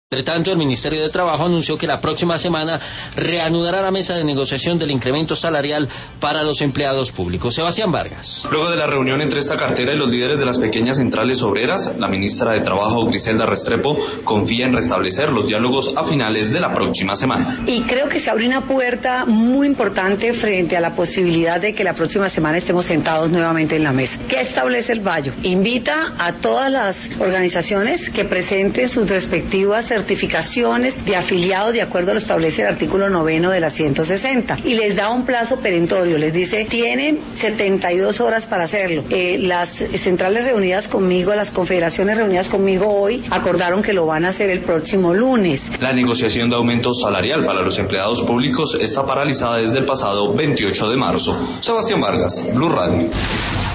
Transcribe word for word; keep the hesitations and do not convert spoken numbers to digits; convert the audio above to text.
Entre tanto, el Ministerio de Trabajo anunció que la próxima semana reanudará la mesa de negociación del incremento salarial para los empleados públicos. Sebastián Vargas. Luego de la reunión entre esta cartera y los líderes de las pequeñas centrales obreras, la ministra de Trabajo, Griselda Restrepo, confía en restablecer los diálogos a finales de la próxima semana. Y creo que se abre una puerta muy importante frente a la posibilidad de que la próxima semana estemos sentados nuevamente en la mesa. ¿Qué establece el Bayo? Invita a todas las organizaciones que presenten sus respectivas certificaciones de afiliados de acuerdo a lo establece el artículo noveno de la ciento sesenta y les da un plazo perentorio, les dice tienen setenta y dos horas para hacerlo. Eh, las centrales reunidas conmigo, las confederaciones reunidas conmigo hoy acordaron que lo van a hacer el próximo lunes. La negociación de aumento salarial para los empleados públicos está paralizada desde el pasado veintiocho de marzo. Sebastián Vargas, Blue Radio.